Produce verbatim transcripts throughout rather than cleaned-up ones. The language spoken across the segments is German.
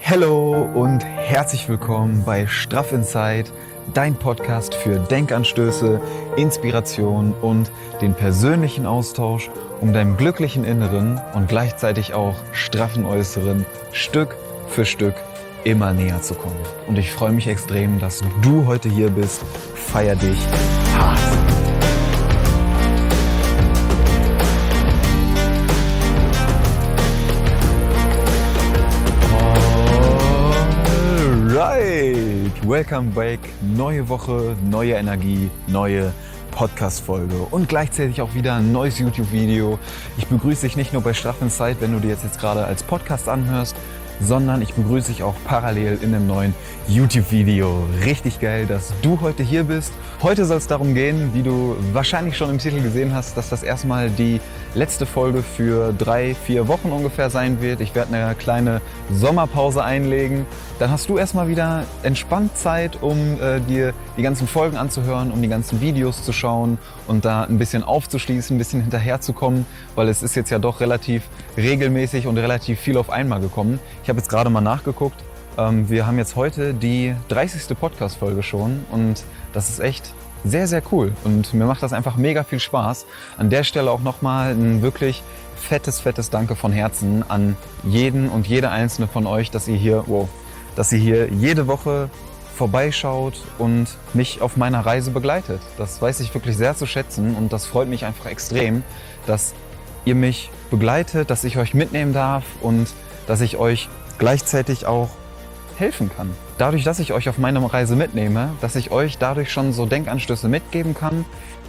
Hallo und herzlich willkommen bei Straff Inside, dein Podcast für Denkanstöße, Inspiration und den persönlichen Austausch, um deinem glücklichen Inneren und gleichzeitig auch straffen Äußeren Stück für Stück immer näher zu kommen. Und ich freue mich extrem, dass du heute hier bist. Feier dich hart! Alright, welcome back. Neue Woche, neue Energie, neue Podcast-Folge und gleichzeitig auch wieder ein neues YouTube-Video. Ich begrüße dich nicht nur bei Straff Inside, wenn du dir jetzt, jetzt gerade als Podcast anhörst, sondern ich begrüße dich auch parallel in einem neuen YouTube-Video. Richtig geil, dass du heute hier bist. Heute soll es darum gehen, wie du wahrscheinlich schon im Titel gesehen hast, dass das erstmal die letzte Folge für drei, vier Wochen ungefähr sein wird. Ich werde eine kleine Sommerpause einlegen. Dann hast du erstmal wieder entspannt Zeit, um äh, dir die ganzen Folgen anzuhören, um die ganzen Videos zu schauen und da ein bisschen aufzuschließen, ein bisschen hinterherzukommen, weil es ist jetzt ja doch relativ regelmäßig und relativ viel auf einmal gekommen. Ich habe jetzt gerade mal nachgeguckt. Ähm, wir haben jetzt heute die dreißigste Podcast-Folge schon und das ist echt sehr, sehr cool und mir macht das einfach mega viel Spaß. An der Stelle auch nochmal ein wirklich fettes, fettes Danke von Herzen an jeden und jede einzelne von euch, dass ihr hier, wow, dass ihr hier jede Woche vorbeischaut und mich auf meiner Reise begleitet. Das weiß ich wirklich sehr zu schätzen und das freut mich einfach extrem, dass ihr mich begleitet, dass ich euch mitnehmen darf und dass ich euch gleichzeitig auch helfen kann. Dadurch, dass ich euch auf meine Reise mitnehme, dass ich euch dadurch schon so Denkanstöße mitgeben kann,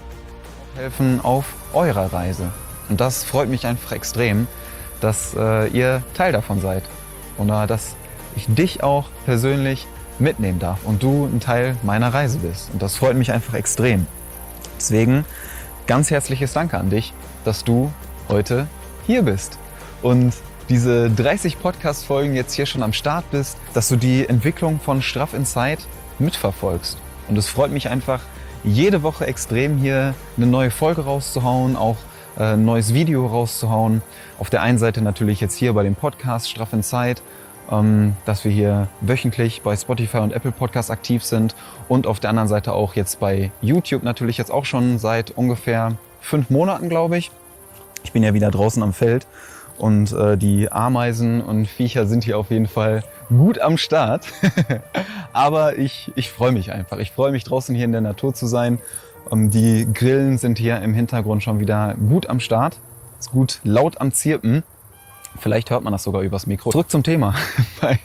helfen auf eurer Reise. Und das freut mich einfach extrem, dass äh, ihr Teil davon seid. Oder dass ich dich auch persönlich mitnehmen darf und du ein Teil meiner Reise bist. Und das freut mich einfach extrem. Deswegen ganz herzliches Danke an dich, dass du heute hier bist. Und diese dreißig Podcast-Folgen jetzt hier schon am Start bist, dass du die Entwicklung von Straff Inside mitverfolgst. Und es freut mich einfach, jede Woche extrem hier eine neue Folge rauszuhauen, auch äh, ein neues Video rauszuhauen. Auf der einen Seite natürlich jetzt hier bei dem Podcast Straff Inside, ähm, dass wir hier wöchentlich bei Spotify und Apple Podcasts aktiv sind und auf der anderen Seite auch jetzt bei YouTube natürlich jetzt auch schon seit ungefähr fünf Monaten, glaube ich. Ich bin ja wieder draußen am Feld. Und äh, die Ameisen und Viecher sind hier auf jeden Fall gut am Start. Aber ich, ich freue mich einfach. Ich freue mich draußen hier in der Natur zu sein. Ähm, die Grillen sind hier im Hintergrund schon wieder gut am Start. Ist gut laut am Zirpen. Vielleicht hört man das sogar übers Mikro. Zurück zum Thema. bei,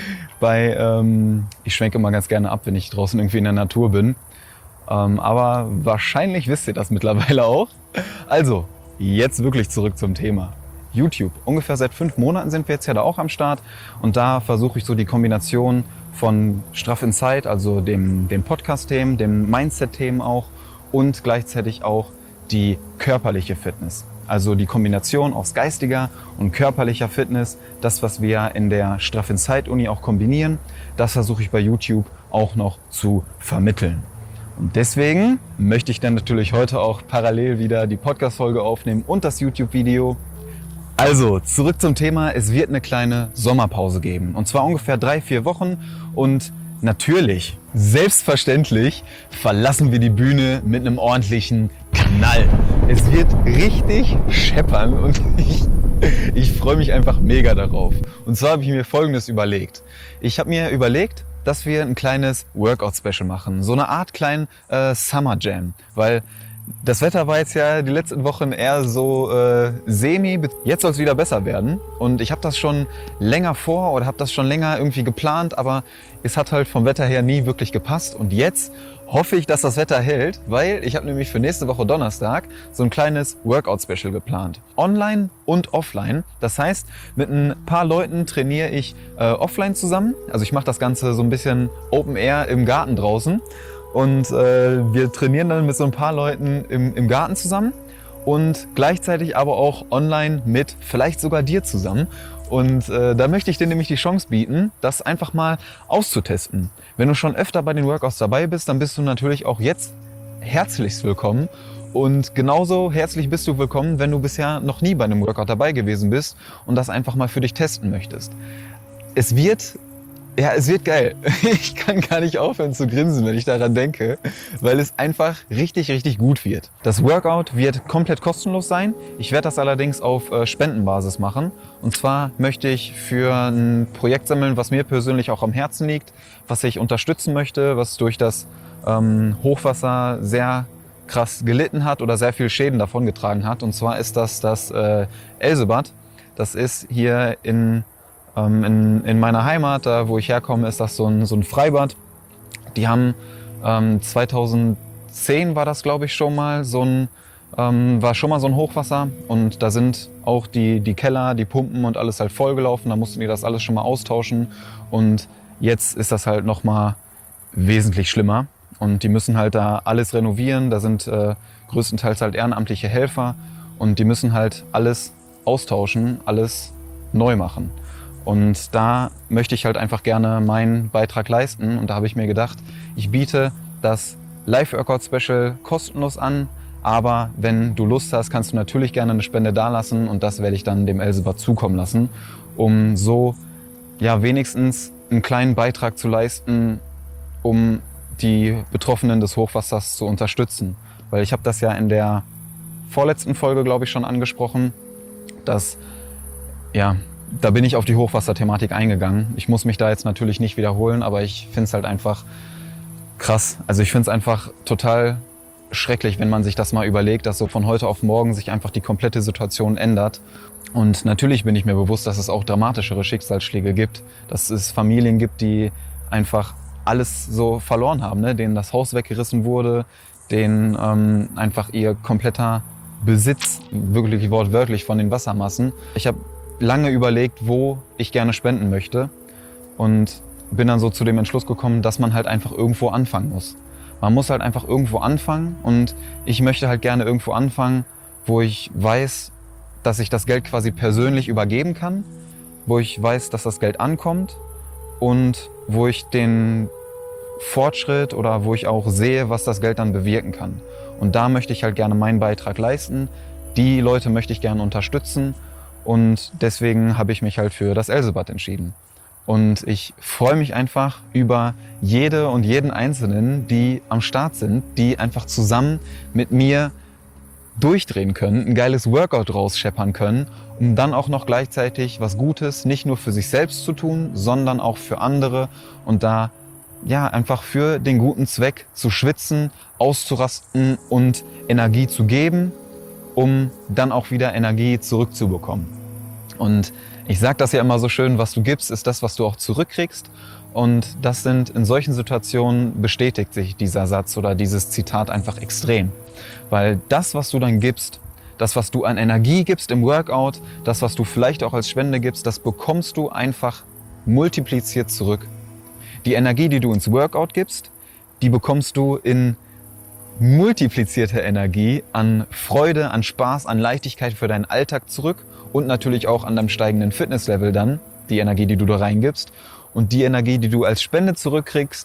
bei, ähm, ich schwenke immer ganz gerne ab, wenn ich draußen irgendwie in der Natur bin. Ähm, aber wahrscheinlich wisst ihr das mittlerweile auch. Also, jetzt wirklich zurück zum Thema. YouTube. Ungefähr seit fünf Monaten sind wir jetzt ja da auch am Start und da versuche ich so die Kombination von Straff Inside, also dem, den Podcast-Themen, dem Mindset-Themen auch und gleichzeitig auch die körperliche Fitness. Also die Kombination aus geistiger und körperlicher Fitness, das, was wir in der Straff Inside Uni auch kombinieren, das versuche ich bei YouTube auch noch zu vermitteln. Und deswegen möchte ich dann natürlich heute auch parallel wieder die Podcast-Folge aufnehmen und das YouTube-Video. Also, zurück zum Thema. Es wird eine kleine Sommerpause geben. Und zwar ungefähr drei, vier Wochen. Und natürlich, selbstverständlich, verlassen wir die Bühne mit einem ordentlichen Knall. Es wird richtig scheppern und ich, ich freue mich einfach mega darauf. Und zwar habe ich mir Folgendes überlegt. Ich habe mir überlegt, dass wir ein kleines Workout-Special machen. So eine Art kleinen äh, Summer Jam. Weil das Wetter war jetzt ja die letzten Wochen eher so äh, semi. Jetzt soll es wieder besser werden. Und ich habe das schon länger vor oder habe das schon länger irgendwie geplant, aber es hat halt vom Wetter her nie wirklich gepasst. Und jetzt hoffe ich, dass das Wetter hält, weil ich habe nämlich für nächste Woche Donnerstag so ein kleines Workout-Special geplant. Online und offline. Das heißt, mit ein paar Leuten trainiere ich äh, offline zusammen. Also ich mache das Ganze so ein bisschen Open Air im Garten draußen. Und äh, wir trainieren dann mit so ein paar Leuten im, im Garten zusammen und gleichzeitig aber auch online mit vielleicht sogar dir zusammen. Und äh, da möchte ich dir nämlich die Chance bieten, das einfach mal auszutesten. Wenn du schon öfter bei den Workouts dabei bist, dann bist du natürlich auch jetzt herzlichst willkommen. Und genauso herzlich bist du willkommen, wenn du bisher noch nie bei einem Workout dabei gewesen bist und das einfach mal für dich testen möchtest. es wird, ja, es wird geil. Ich kann gar nicht aufhören zu grinsen, wenn ich daran denke, weil es einfach richtig, richtig gut wird. Das Workout wird komplett kostenlos sein. Ich werde das allerdings auf äh, Spendenbasis machen. Und zwar möchte ich für ein Projekt sammeln, was mir persönlich auch am Herzen liegt, was ich unterstützen möchte, was durch das ähm, Hochwasser sehr krass gelitten hat oder sehr viel Schäden davongetragen hat. Und zwar ist das das äh, Elsebad. Das ist hier in In, in meiner Heimat, da wo ich herkomme, ist das so ein, so ein Freibad. Die haben ähm, zweitausendzehn war das, glaube ich, schon mal so ein ähm, war schon mal so ein Hochwasser und da sind auch die die Keller, die Pumpen und alles halt vollgelaufen. Da mussten die das alles schon mal austauschen und jetzt ist das halt noch mal wesentlich schlimmer und die müssen halt da alles renovieren. Da sind äh, größtenteils halt ehrenamtliche Helfer und die müssen halt alles austauschen, alles neu machen. Und da möchte ich halt einfach gerne meinen Beitrag leisten. Und da habe ich mir gedacht, ich biete das Live-Workout-Special kostenlos an. Aber wenn du Lust hast, kannst du natürlich gerne eine Spende dalassen. Und das werde ich dann dem Elsebad zukommen lassen, um so ja wenigstens einen kleinen Beitrag zu leisten, um die Betroffenen des Hochwassers zu unterstützen. Weil ich habe das ja in der vorletzten Folge, glaube ich, schon angesprochen, dass ja, da bin ich auf die Hochwasserthematik eingegangen. Ich muss mich da jetzt natürlich nicht wiederholen, aber ich finde es halt einfach krass. Also ich finde es einfach total schrecklich, wenn man sich das mal überlegt, dass so von heute auf morgen sich einfach die komplette Situation ändert. Und natürlich bin ich mir bewusst, dass es auch dramatischere Schicksalsschläge gibt, dass es Familien gibt, die einfach alles so verloren haben, ne? Denen das Haus weggerissen wurde, denen ähm, einfach ihr kompletter Besitz, wirklich wortwörtlich von den Wassermassen. Ich habe lange überlegt, wo ich gerne spenden möchte und bin dann so zu dem Entschluss gekommen, dass man halt einfach irgendwo anfangen muss. Man muss halt einfach irgendwo anfangen und ich möchte halt gerne irgendwo anfangen, wo ich weiß, dass ich das Geld quasi persönlich übergeben kann, wo ich weiß, dass das Geld ankommt und wo ich den Fortschritt oder wo ich auch sehe, was das Geld dann bewirken kann. Und da möchte ich halt gerne meinen Beitrag leisten. Die Leute möchte ich gerne unterstützen. Und deswegen habe ich mich halt für das Elsebad entschieden. Und ich freue mich einfach über jede und jeden Einzelnen, die am Start sind, die einfach zusammen mit mir durchdrehen können, ein geiles Workout rausscheppern können, um dann auch noch gleichzeitig was Gutes nicht nur für sich selbst zu tun, sondern auch für andere und da ja einfach für den guten Zweck zu schwitzen, auszurasten und Energie zu geben, um dann auch wieder Energie zurückzubekommen. Und ich sage das ja immer so schön, was du gibst, ist das, was du auch zurückkriegst. Und das sind in solchen Situationen bestätigt sich dieser Satz oder dieses Zitat einfach extrem. Weil das, was du dann gibst, das, was du an Energie gibst im Workout, das, was du vielleicht auch als Spende gibst, das bekommst du einfach multipliziert zurück. Die Energie, die du ins Workout gibst, die bekommst du in multiplizierte Energie an Freude, an Spaß, an Leichtigkeit für deinen Alltag zurück und natürlich auch an deinem steigenden Fitnesslevel dann, die Energie, die du da reingibst. Und die Energie, die du als Spende zurückkriegst,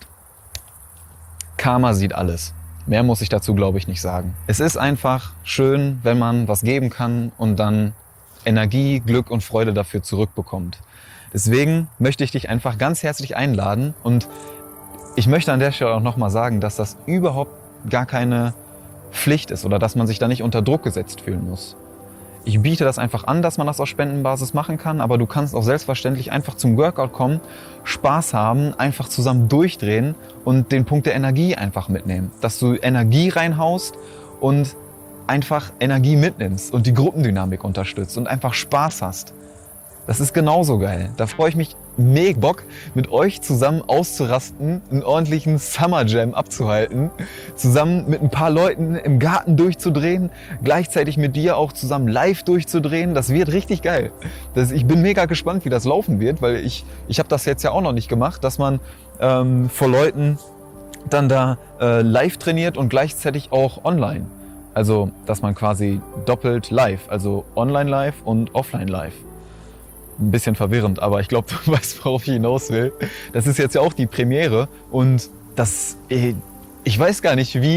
Karma sieht alles. Mehr muss ich dazu, glaube ich, nicht sagen. Es ist einfach schön, wenn man was geben kann und dann Energie, Glück und Freude dafür zurückbekommt. Deswegen möchte ich dich einfach ganz herzlich einladen und ich möchte an der Stelle auch nochmal sagen, dass das überhaupt gar keine Pflicht ist oder dass man sich da nicht unter Druck gesetzt fühlen muss. Ich biete das einfach an, dass man das auf Spendenbasis machen kann, aber du kannst auch selbstverständlich einfach zum Workout kommen, Spaß haben, einfach zusammen durchdrehen und den Punkt der Energie einfach mitnehmen. Dass du Energie reinhaust und einfach Energie mitnimmst und die Gruppendynamik unterstützt und einfach Spaß hast. Das ist genauso geil. Da freue ich mich mega Bock, mit euch zusammen auszurasten, einen ordentlichen Summer Jam abzuhalten, zusammen mit ein paar Leuten im Garten durchzudrehen, gleichzeitig mit dir auch zusammen live durchzudrehen. Das wird richtig geil. Das, ich bin mega gespannt, wie das laufen wird, weil ich, ich habe das jetzt ja auch noch nicht gemacht, dass man ähm, vor Leuten dann da äh, live trainiert und gleichzeitig auch online. Also, dass man quasi doppelt live, also online live und offline live. Ein bisschen verwirrend, aber ich glaube, du weißt, worauf ich hinaus will. Das ist jetzt ja auch die Premiere und das, ich weiß gar nicht, wie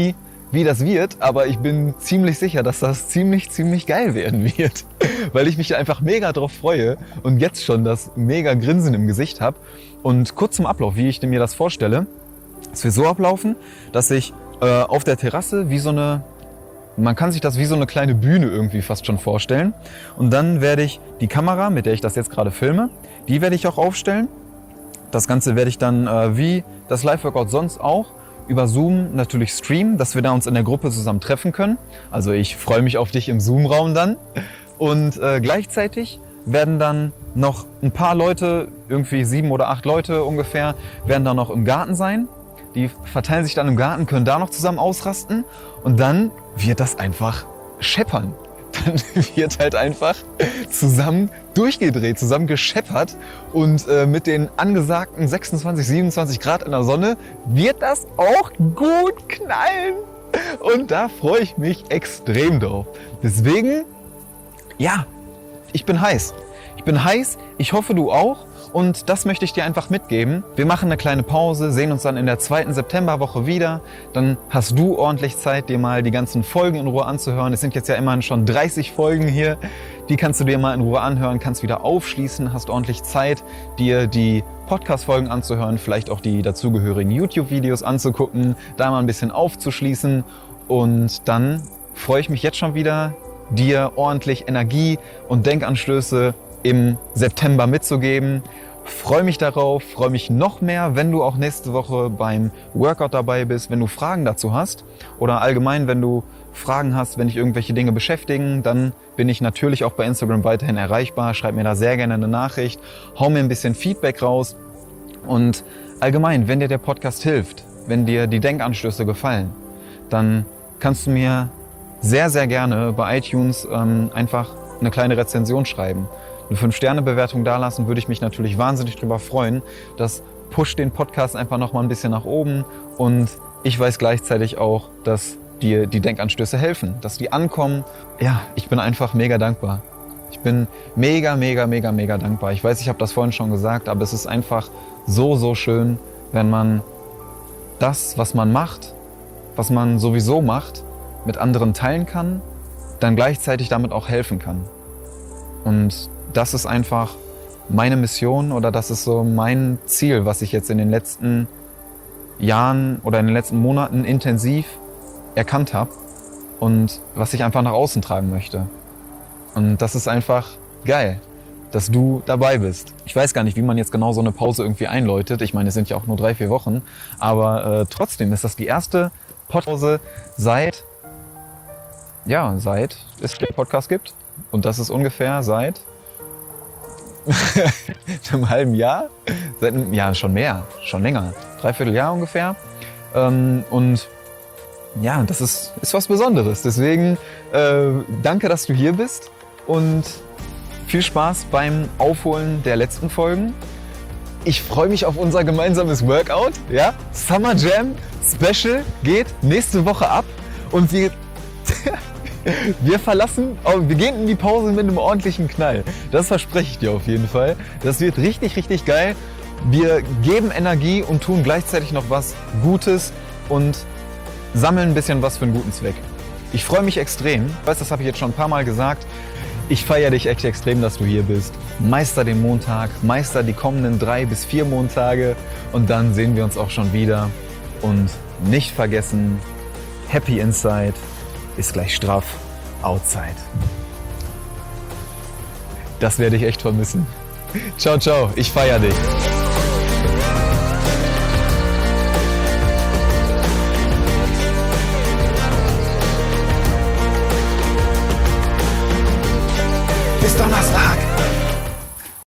wie das wird, aber ich bin ziemlich sicher, dass das ziemlich, ziemlich geil werden wird, weil ich mich einfach mega drauf freue und jetzt schon das mega Grinsen im Gesicht habe. Und kurz zum Ablauf, wie ich mir das vorstelle, es wird so ablaufen, dass ich äh, auf der Terrasse wie so eine, man kann sich das wie so eine kleine Bühne irgendwie fast schon vorstellen. Und dann werde ich die Kamera, mit der ich das jetzt gerade filme, die werde ich auch aufstellen. Das Ganze werde ich dann äh, wie das Live-Workout sonst auch über Zoom natürlich streamen, dass wir da uns in der Gruppe zusammen treffen können. Also ich freue mich auf dich im Zoom-Raum dann. Und äh, gleichzeitig werden dann noch ein paar Leute, irgendwie sieben oder acht Leute ungefähr, werden dann noch im Garten sein. Die verteilen sich dann im Garten, können da noch zusammen ausrasten und dann wird das einfach scheppern. Dann wird halt einfach zusammen durchgedreht, zusammen gescheppert und äh, mit den angesagten sechsundzwanzig, siebenundzwanzig Grad in der Sonne wird das auch gut knallen. Und da freue ich mich extrem drauf. Deswegen, ja, ich bin heiß. Ich bin heiß, ich hoffe du auch. Und das möchte ich dir einfach mitgeben. Wir machen eine kleine Pause, sehen uns dann in der zweiten Septemberwoche wieder. Dann hast du ordentlich Zeit, dir mal die ganzen Folgen in Ruhe anzuhören. Es sind jetzt ja immerhin schon dreißig Folgen hier. Die kannst du dir mal in Ruhe anhören, kannst wieder aufschließen, hast ordentlich Zeit, dir die Podcast-Folgen anzuhören, vielleicht auch die dazugehörigen YouTube-Videos anzugucken, da mal ein bisschen aufzuschließen. Und dann freue ich mich jetzt schon wieder, dir ordentlich Energie und Denkanstöße im September mitzugeben. Freue mich darauf, freue mich noch mehr, wenn du auch nächste Woche beim Workout dabei bist, wenn du Fragen dazu hast oder allgemein, wenn du Fragen hast, wenn dich irgendwelche Dinge beschäftigen, dann bin ich natürlich auch bei Instagram weiterhin erreichbar. Schreib mir da sehr gerne eine Nachricht, hau mir ein bisschen Feedback raus und allgemein, wenn dir der Podcast hilft, wenn dir die Denkanstöße gefallen, dann kannst du mir sehr, sehr gerne bei iTunes ähm, einfach eine kleine Rezension schreiben. Eine fünf Sterne Bewertung dalassen, würde ich mich natürlich wahnsinnig drüber freuen. Das pusht den Podcast einfach noch mal ein bisschen nach oben und ich weiß gleichzeitig auch, dass dir die Denkanstöße helfen, dass die ankommen. Ja, ich bin einfach mega dankbar. Ich bin mega, mega, mega, mega dankbar. Ich weiß, ich habe das vorhin schon gesagt, aber es ist einfach so, so schön, wenn man das, was man macht, was man sowieso macht, mit anderen teilen kann, dann gleichzeitig damit auch helfen kann. Und das ist einfach meine Mission oder das ist so mein Ziel, was ich jetzt in den letzten Jahren oder in den letzten Monaten intensiv erkannt habe und was ich einfach nach außen tragen möchte. Und das ist einfach geil, dass du dabei bist. Ich weiß gar nicht, wie man jetzt genau so eine Pause irgendwie einläutet. Ich meine, es sind ja auch nur drei, vier Wochen. Aber äh, trotzdem ist das die erste Pause seit, ja, seit es den Podcast gibt. Und das ist ungefähr seit einem halben Jahr, seit einem, ja schon mehr, schon länger, dreiviertel Jahr ungefähr. Ähm, und ja, das ist, ist was Besonderes. Deswegen äh, danke, dass du hier bist und viel Spaß beim Aufholen der letzten Folgen. Ich freue mich auf unser gemeinsames Workout. Ja? Summer Jam Special geht nächste Woche ab und wir Wir verlassen, wir gehen in die Pause mit einem ordentlichen Knall. Das verspreche ich dir auf jeden Fall. Das wird richtig, richtig geil. Wir geben Energie und tun gleichzeitig noch was Gutes und sammeln ein bisschen was für einen guten Zweck. Ich freue mich extrem. Ich weiß, das habe ich jetzt schon ein paar Mal gesagt. Ich feiere dich echt extrem, dass du hier bist. Meister den Montag, meister die kommenden drei bis vier Montage und dann sehen wir uns auch schon wieder. Und nicht vergessen, Happy Inside ist gleich straff outside. Das werde ich echt vermissen. Ciao, ciao, ich feiere dich. Bis Donnerstag.